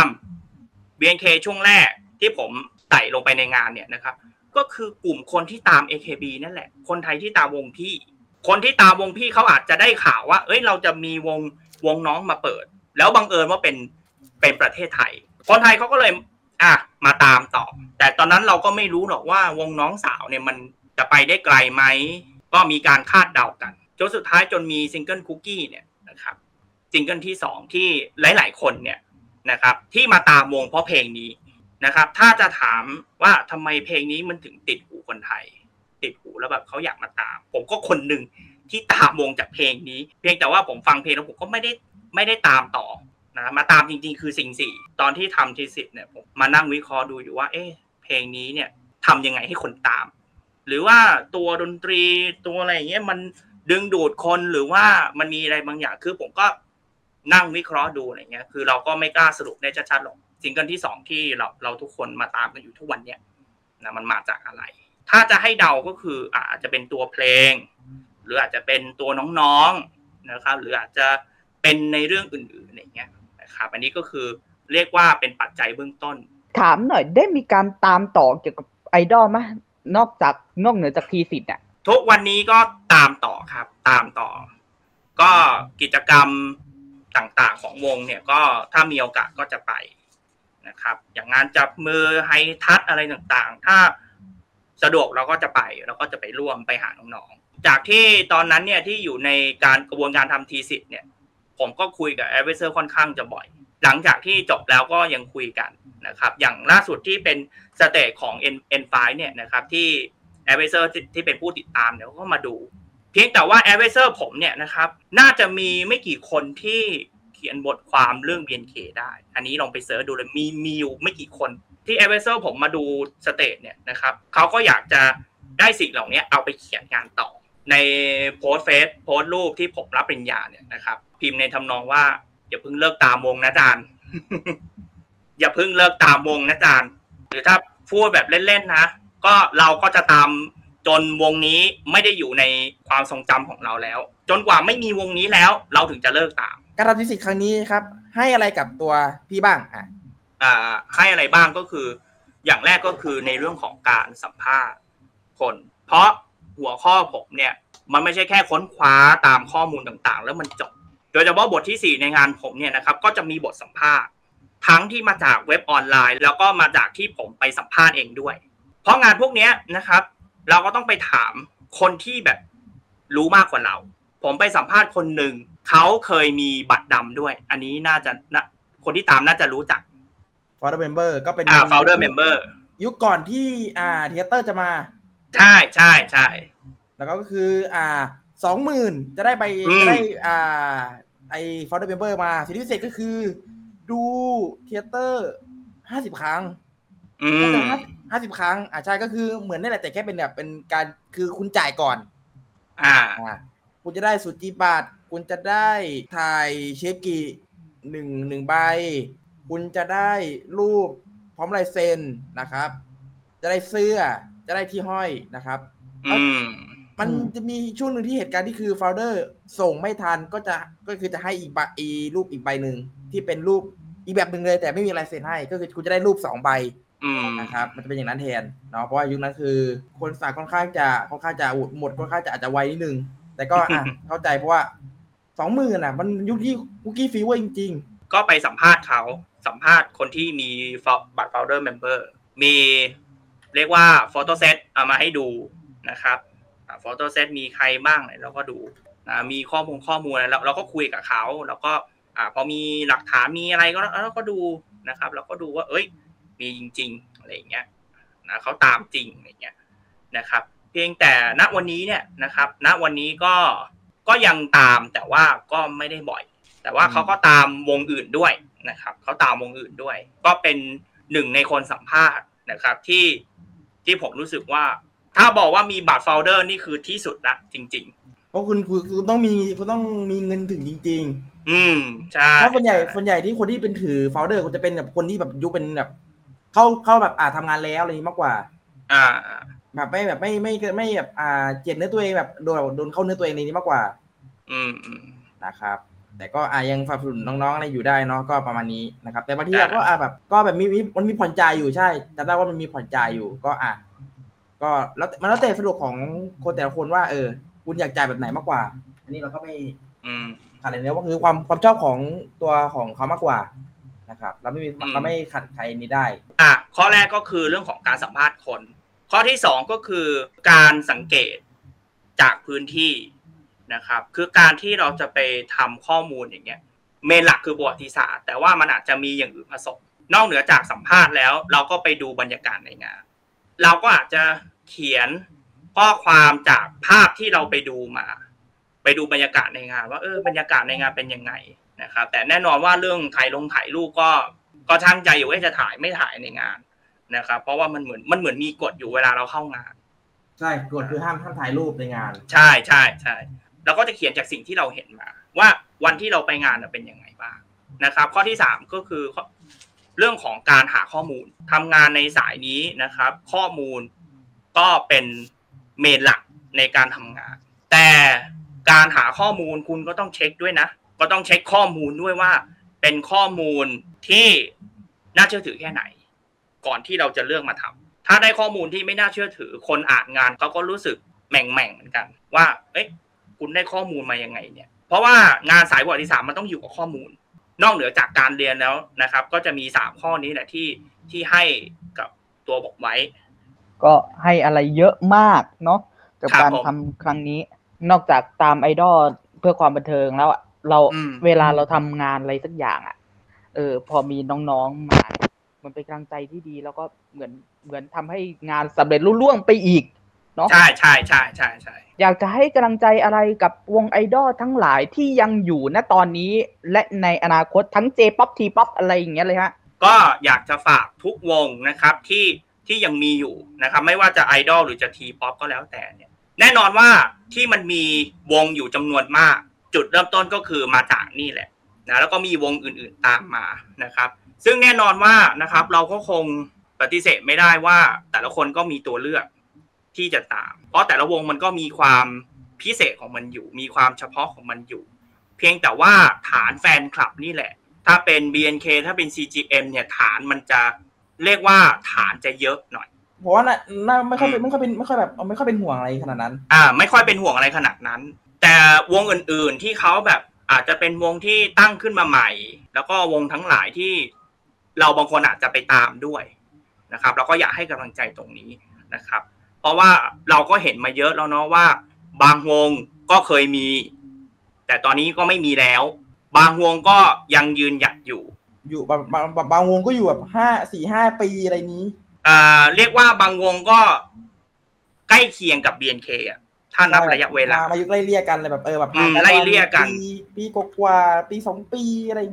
BNK ช่วงแรกที่ผมไต่ลงไปในงานเนี่ยนะครับก็คือกลุ่มคนที่ตาม AKB นั่นแหละคนไทยที่ตามวงพี่คนที่ตามวงพี่เขาอาจจะได้ข่าวว่าเราจะมีวงน้องมาเปิดแล้วบังเอิญว่าเป็นประเทศไทยคนไทยเขาก็เลยมาตามต่อแต่ตอนนั้นเราก็ไม่รู้หรอกว่าวงน้องสาวเนี่ยมันจะไปได้ไกลไหมก็มีการคาดเดากันจนสุดท้ายจนมีซิงเกิลคุกกี้เนี่ยนะครับซิงเกิลที่2ที่หลายๆคนเนี่ยนะครับที่มาตามวงเพราะเพลงนี้นะครับถ้าจะถามว่าทำไมเพลงนี้มันถึงติดหูคนไทยติดหูแล้วแบบเขาอยากมาตามผมก็คนหนึ่งที่ตามวงจากเพลงนี้เพียงแต่ว่าผมฟังเพลงแล้วผมก็ไม่ได้ตามต่อนะมาตามจริงๆคือสิ่ง4ตอนที่ทำทีสิทธิ์เนี่ยผมมานั่งวิเคราะห์ดูอยู่ว่าเพลงนี้เนี่ยทำยังไงให้คนตามหรือว่าตัวดนตรีตัวอะไรอย่างเงี้ยมันดึงดูดคนหรือว่ามันมีอะไรบางอย่างคือผมก็นั่งวิเคราะห์ดูอะไรเงี้ยคือเราก็ไม่กล้าสรุปได้ชัดๆหรอกซิงเกิลที่2ที่เราทุกคนมาตามกันอยู่ทุกวันเนี่ยนะมันมาจากอะไรถ้าจะให้เดาก็คืออาจจะเป็นตัวเพลงหรืออาจจะเป็นตัวน้องๆนะครับหรืออาจจะเป็นในเรื่องอื่นๆอะไรเงี้ยนะครับอันนี้ก็คือเรียกว่าเป็นปัจจัยเบื้องต้นถามหน่อยได้มีการตามต่อเกี่ยวกับไอดอลไหมนอกเหนือจากทีสิทธิ์ทุกวันนี้ก็ตามต่อครับตามต่อก็กิจกรรมต่างๆของวงเนี่ยก็ถ้ามีโอกาสก็จะไปนะครับอย่างงานจับมือไฮทัชอะไรต่างๆถ้าสะดวกเราก็จะไปร่วมไปหาน้องๆจากที่ตอนนั้นเนี่ยที่อยู่ในการกระบวนการทำทีสิทธิ์เนี่ยผมก็คุยกับแอดไวเซอร์ค่อนข้างจะบ่อยหลังจากที่จบแล้วก็ยังคุยกันนะครับอย่างล่าสุดที่เป็นสเตจของ N5 เนี่ยนะครับที่แอดไวเซอร์ที่เป็นผู้ติดตามเนี่ยก็มาดูเพียงแต่ว่าแอดไวเซอร์ผมเนี่ยนะครับน่าจะมีไม่กี่คนที่เขียนบทความเรื่อง BNK ได้อันนี้ลองไปเสิร์ชดูเลยมีอยู่ไม่กี่คนที่แอดไวเซอร์ผมมาดูสเตจเนี่ยนะครับเขาก็อยากจะได้สิ่งเหล่านี้เอาไปเขียนงานต่อในโพสต์รูปที่ผมรับปริญญาเนี่ยนะครับพิมพ์ในทำนองว่าอย่าเพิ่งเลิกตามวงนะจาน อย่าเพิ่งเลิกตามวงนะจานหรือถ้าพูดแบบเล่นๆนะก็เราก็จะตามจนวงนี้ไม่ได้อยู่ในความทรงจำของเราแล้วจนกว่าไม่มีวงนี้แล้วเราถึงจะเลิกตามการทำทีสิทธิ์ครั้งนี้ครับให้อะไรกับตัวพี่บ้างให้อะไรบ้างก็คืออย่างแรกก็คือในเรื่องของการสัมภาษณ์คนเพราะหัวข้อผมเนี่ยมันไม่ใช่แค่ค้นคว้าตามข้อมูลต่างๆแล้วมันจบโดยเฉพาะบทที่4ในงานผมเนี่ยนะครับก็จะมีบทสัมภาษณ์ทั้งที่มาจากเว็บออนไลน์แล้วก็มาจากที่ผมไปสัมภาษณ์เองด้วยเพราะงานพวกนี้นะครับเราก็ต้องไปถามคนที่แบบรู้มากกว่าเราผมไปสัมภาษณ์คนหนึ่งเขาเคยมีบัตรดำด้วยอันนี้น่าจะคนที่ตามน่าจะรู้จัก Founder Member ก็เป็น Founder Member ยุคก่อนที่เทเตอร์จะมาใช่แล้วก็คือ20,000จะได้ไปจะได้ไอ้ Founder Member มาสิทธิพิเศษก็คือดูเทเตอร์50 ครั้งก็จะ50 ครั้งใช่ก็คือเหมือนนี่แหละแต่แค่เป็นแบบเป็นการคือคุณจ่ายก่อนคุณจะได้สุจิบัตรคุณจะได้ถ่ายเชฟกีหนึ่งใบคุณจะได้รูปพร้อมลายเซ็นนะครับจะได้เสื้อจะได้ที่ห้อยนะครับมันจะมีช่วงหนึ่งที่เหตุการณ์ที่คือโฟลเดอร์ส่งไม่ทันก็คือจะให้อีรูปอีกใบหนึ่งที่เป็นรูปอีกแบบหนึ่งเลยแต่ไม่มีลายเซ็นให้ก็คือคุณจะได้รูป2 ใบนะครับมันจะเป็นอย่างนั้นแทนเนาะเพราะว่ายุคนั้นคือคนสั่งค่อนข้างจะหมดค่อนข้างจะอาจจะไวนิดนึงแต่ก็เข้าใจเพราะว่า20,000มันยุคที่คุกกี้ฟีเวอร์จริงๆก็ไปสัมภาษณ์คนที่มีบัตร Founder Member มีเรียกว่าโฟโต้เซตเอามาให้ดูนะครับโฟโต้เซตมีใครบ้างเราก็ดูมีข้อมูลแล้วเราก็คุยกับเขาแล้วก็พอมีหลักฐานมีอะไรก็ดูนะครับเราก็ดูว่ามีจริงๆอะไรอย่างเงี้ยนะเขาตามจริงอะไรเงี้ยนะครับเพียงแต่ณวันนี้เนี่ยนะครับณวันนี้ก็ยังตามแต่ว่าก็ไม่ได้บ่อยแต่ว่าเขาก็ตามวงอื่นด้วยนะครับเขาตามวงอื่นด้วยก็เป็นหนึ่งในคนสัมภาษณ์นะครับที่ผมรู้สึกว่าถ้าบอกว่ามีบัตรโฟลเดอร์นี่คือที่สุดละจริงๆเพราะคุณต้องมีเงินถึงจริงใช่เพราะส่วนใหญ่ที่คนที่เป็นถือโฟลเดอร์จะเป็นแบบคนที่แบบยุคเป็นแบบเข้าแบบทำงานแล้วอะไรนี้มากกว่าแบบไม่แบบไม่แบบเจ็บเนื้อตัวเองแบบโดนเข้าเนื้อตัวเองในนี้มากกว่านะครับแต่ก็ยังสนับสนุนน้องๆอะไรอยู่ได้เนาะก็ประมาณนี้นะครับแต่บางทีก็แบบก็แบบมันมีผ่อนจ่ายอยู่ใช่จำได้ว่ามันมีผ่อนจ่ายอยู่ก็แล้วมันแล้วแต่สะดวกของคนแต่ละคนว่าคุณอยากจ่ายแบบไหนมากกว่าอันนี้เราก็ไม่ขัดเลยนะว่าคือความชอบของตัวของเขามากกว่านะครับเราไม่ขัดใครนี้ได้ข้อแรกก็คือเรื่องของการสัมภาษณ์คนข้อที่2ก็คือการสังเกตจากพื้นที่นะครับคือการที่เราจะไปทำข้อมูลอย่างเงี้ยเมนหลักคือประวัติศาสตร์แต่ว่ามันอาจจะมีอย่างอื่นผสมนอกเหนือจากสัมภาษณ์แล้วเราก็ไปดูบรรยากาศในงานเราก็อาจจะเขียนข้อความจากภาพที่เราไปดูมาไปดูบรรยากาศในงานว่าบรรยากาศในงานเป็นยังไงนะครับแต่แน่นอนว่าเรื่องถ่ายรูปก็ช่างใจอยู่ว่าจะถ่ายไม่ถ่ายในงานนะครับเพราะว่ามันเหมือนมีกฎอยู่เวลาเราเข้างานใช่กฎคือห้ามถ่ายรูปในงานใช่เราก็จะเขียนจากสิ่งที่เราเห็นมาว่าวันที่เราไปงานเป็นยังไงบ้างนะครับข้อที่3ก็คือเรื่องของการหาข้อมูลทำงานในสายนี้นะครับข้อมูลก็เป็นเมนหลักในการทำงานแต่การหาข้อมูลคุณก็ต้องเช็คด้วยนะก็ต้องเช็คข้อมูลด้วยว่าเป็นข้อมูลที่น่าเชื่อถือแค่ไหนก่อนที่เราจะเลือกมาทำถ้าได้ข้อมูลที่ไม่น่าเชื่อถือคนอ่านงานเขาก็รู้สึกแหม่งเหมือนกันว่าคุณได้ข้อมูลมายังไงเนี่ยเพราะว่างานสายประวัติศาสตร์มันต้องอยู่กับข้อมูลนอกเหนือจากการเรียนแล้วนะครับก็จะมี3ข้อนี้แหละที่ให้กับตัวบอกไว้ก็ให้อะไรเยอะมากเนาะกับการทำครั้งนี้นอกจากตามไอดอลเพื่อความบันเทิงแล้วเราเวลาเราทำงานอะไรสักอย่างพอมีน้องๆมามันเป็นกำลังใจที่ดีแล้วก็เหมือนทำให้งานสำเร็จรุ่ล่วงไปอีกเนาะใช่อยากจะให้กำลังใจอะไรกับวงไอดอลทั้งหลายที่ยังอยู่ณตอนนี้และในอนาคตทั้ง J-POP T-POP อะไรอย่างเงี้ยเลยฮะก็อยากจะฝากทุกวงนะครับที่ยังมีอยู่นะครับไม่ว่าจะไอดอลหรือจะ T-POP ก็แล้วแต่เนี่ยแน่นอนว่าที่มันมีวงอยู่จำนวนมากจุดเริ่มต้นก็คือมาจากนี่แหละนะแล้วก็มีวงอื่นๆตามมานะครับซึ่งแน่นอนว่านะครับเราก็คงปฏิเสธไม่ได้ว่าแต่ละคนก็มีตัวเลือกที่จะตามเพราะแต่ละวงมันก็มีความพิเศษของมันอยู่มีความเฉพาะของมันอยู่เพียงแต่ว่าฐานแฟนคลับนี่แหละถ้าเป็น BNK ถ้าเป็น CGM เนี่ยฐานมันจะเรียกว่าฐานจะเยอะหน่อยเพราะว่าน่าไม่ค่อยเป็นห่วงอะไรขนาดนั้นไม่ค่อยเป็นห่วงอะไรขนาดนั้นแต่วงอื่นๆที่เขาแบบอาจจะเป็นวงที่ตั้งขึ้นมาใหม่แล้วก็วงทั้งหลายที่เราบางคนอาจจะไปตามด้วยนะครับเราก็อยากให้กำลังใจตรงนี้นะครับเพราะว่าเราก็เห็นมาเยอะแล้วเนาะว่าบางวงก็เคยมีแต่ตอนนี้ก็ไม่มีแล้วบางวงก็ยังยืนหยัดอยู่บางวงก็อยู่แบบ4-5 ปีอะไรนี้เรียกว่าบางวงก็ใกล้เคียงกับ BNK อ่ะถ้านับระยะเวลามายุไล่เลี่ยกันอะไรแบบแบบไล่เลี่ยกันปีกว่าปี2 ปีอะไรนี้เพ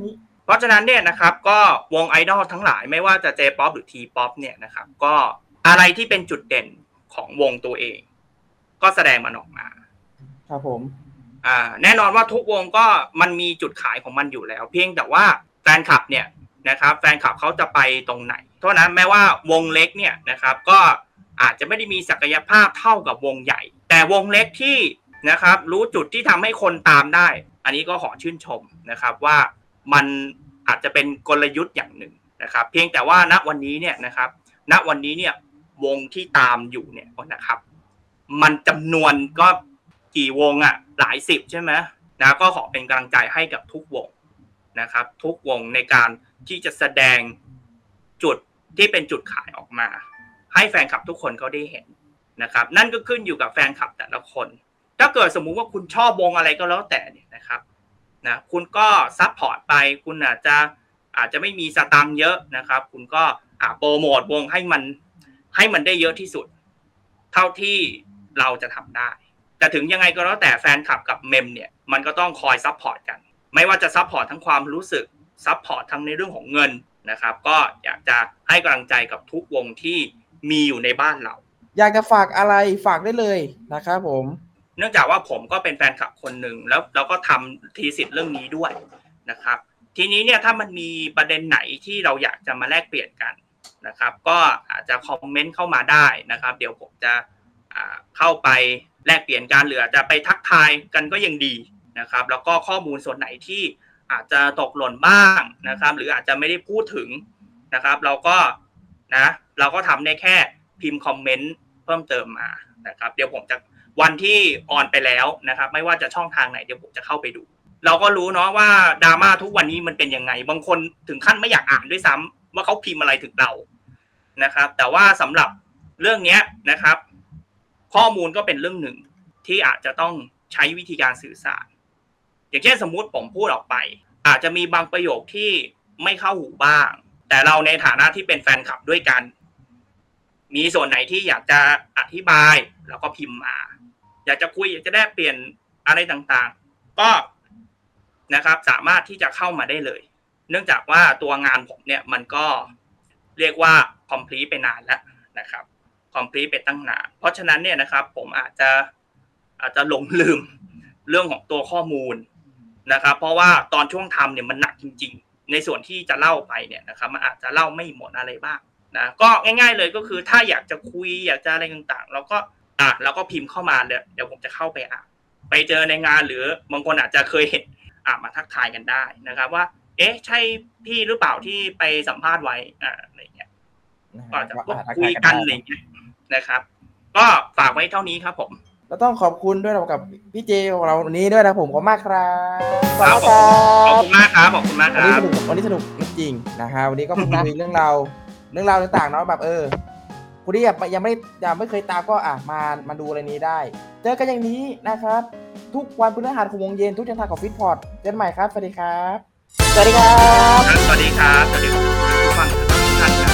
ราะฉะนั้นเนี่ยนะครับก็วงไอดอลทั้งหลายไม่ว่าจะ J-POP หรือ T-POP เนี่ยนะครับก็อะไรที่เป็นจุดเด่นของวงตัวเองก็แสดงมันออกมาครับผมแน่นอนว่าทุกวงก็มันมีจุดขายของมันอยู่แล้วเพียงแต่ว่าแฟนคลับเนี่ยนะครับแฟนคลับเขาจะไปตรงไหนเท่านั้นแม้ว่าวงเล็กเนี่ยนะครับก็อาจจะไม่ได้มีศักยภาพเท่ากับวงใหญ่แต่วงเล็กที่นะครับรู้จุดที่ทำให้คนตามได้อันนี้ก็ขอชื่นชมนะครับว่ามันอาจจะเป็นกลยุทธ์อย่างหนึ่งนะครับเพียงแต่ว่าณวันนี้เนี่ยนะครับณวันนี้เนี่ยวงที่ตามอยู่เนี่ยนะครับมันจำนวนก็กี่วงหลายสิบใช่ไหมนะก็ขอเป็นกำลังใจให้กับทุกวงนะครับทุกวงในการที่จะแสดงจุดที่เป็นจุดขายออกมาให้แฟนคลับทุกคนเขาได้เห็นนะครับนั่นก็ขึ้นอยู่กับแฟนคลับแต่ละคนถ้าเกิดสมมุติว่าคุณชอบวงอะไรก็แล้วแต่เนี่ยนะครับนะคุณก็ซัพพอร์ตไปคุณอาจจะไม่มีสตางค์เยอะนะครับคุณก็โปรโมทวงให้มันได้เยอะที่สุดเท่าที่เราจะทำได้แต่ถึงยังไงก็แล้วแต่แฟนคลับกับเมมเนี่ยมันก็ต้องคอยซัพพอร์ตกันไม่ว่าจะซัพพอร์ตทั้งความรู้สึกซัพพอร์ตทั้งในเรื่องของเงินนะครับก็อยากจะให้กำลังใจกับทุกวงที่มีอยู่ในบ้านเราอยากจะฝากอะไรฝากได้เลยนะครับผมเนื่องจากว่าผมก็เป็นแฟนคลับคนหนึ่งแล้วเราก็ทำทีสิทธิ์เรื่องนี้ด้วยนะครับทีนี้เนี่ยถ้ามันมีประเด็นไหนที่เราอยากจะมาแลกเปลี่ยนกันนะครับก็อาจจะคอมเมนต์เข้ามาได้นะครับเดี๋ยวผมจะเข้าไปแลกเปลี่ยนกันหรืออาจจะไปทักทายกันก็ยังดีนะครับแล้วก็ข้อมูลส่วนไหนที่อาจจะตกหล่นบ้างนะครับหรืออาจจะไม่ได้พูดถึงนะครับเราก็ทำได้แค่พิมพ์คอมเมนต์เพิ่มเติมมานะครับเดี๋ยวผมจะวันที่ออนไปแล้วนะครับไม่ว่าจะช่องทางไหนเดี๋ยวผมจะเข้าไปดูเราก็รู้เนาะว่าดราม่าทุกวันนี้มันเป็นยังไงบางคนถึงขั้นไม่อยากอ่านด้วยซ้ำว่าเขาพิมพ์อะไรถึงเรานะครับแต่ว่าสำหรับเรื่องนี้นะครับข้อมูลก็เป็นเรื่องหนึ่งที่อาจจะต้องใช้วิธีการสื่อสารอย่างเช่นสมมุติผมพูดออกไปอาจจะมีบางประโยคที่ไม่เข้าหูบ้างแต่เราในฐานะที่เป็นแฟนคลับด้วยกันมีส่วนไหนที่อยากจะอธิบายแล้วก็พิมพ์มาอยากจะคุยอยากจะได้เปลี่ยนอะไรต่างๆก็นะครับสามารถที่จะเข้ามาได้เลยเนื่องจากว่าตัวงานผมเนี่ยมันก็เรียกว่า complete ไปนานแล้วนะครับ complete ไปตั้งนานเพราะฉะนั้นเนี่ยนะครับผมอาจจะหลงลืมเรื่องของตัวข้อมูลนะครับเพราะว่าตอนช่วงทำเนี่ยมันหนักจริงๆในส่วนที่จะเล่าไปเนี่ยนะครับมันอาจจะเล่าไม่หมดอะไรบ้างนะก็ง่ายๆเลยก็คือถ้าอยากจะคุยอยากจะอะไรต่างๆเราก็พิมพ์เข้ามาเลยเดี๋ยวผมจะเข้าไปไปเจอในงานหรือบางคนอาจจะเคยเห็นมาทักทายกันได้นะครับว่าเอ๊ะใช่พี่หรือเปล่าที่ไปสัมภาษณ์ไว้อะไรเงี้ยก็จะคุยกันอะไรเงี้ยนะครับก็ฝากไว้เท่านี้ครับผมเราต้องขอบคุณด้วยกับพี่เจของเราวันนี้ด้วยนะผมขอบคุณมากครับขอบคุณมากครับขอบคุณมากครับวันนี้สนุกจริงๆนะครับวันนี้ก็คุยเรื่องราวต่างๆเนาะแบบคนที่ยังไม่เคยตามก็มาดูอะไรนี้ได้เจอกันอย่างนี้นะครับทุกวันพฤหัส 6 โมงเย็นทุกช่องทางของฟิตพอร์ตเจอกันใหม่ครับสวัสดีครับสวัสดีครับสวัสดีครับสวัสดีทุกท่านครับ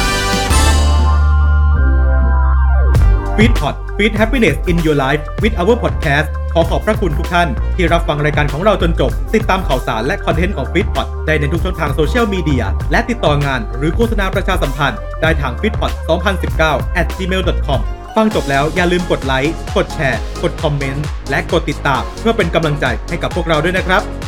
Feedpot Feed Happiness in Your Life with our podcast ขอขอบพระคุณทุกท่านที่รับฟังรายการของเราจนจบติดตามข่าวสารและคอนเทนต์ของ Feedpot ได้ในทุกช่องทางโซเชียลมีเดียและติดต่องานหรือโฆษณาประชาสัมพันธ์ได้ทาง feedpot2019@gmail.com ฟังจบแล้วอย่าลืมกดไลค์กดแชร์กดคอมเมนต์และกดติดตามเพื่อเป็นกำลังใจให้กับพวกเราด้วยนะครับ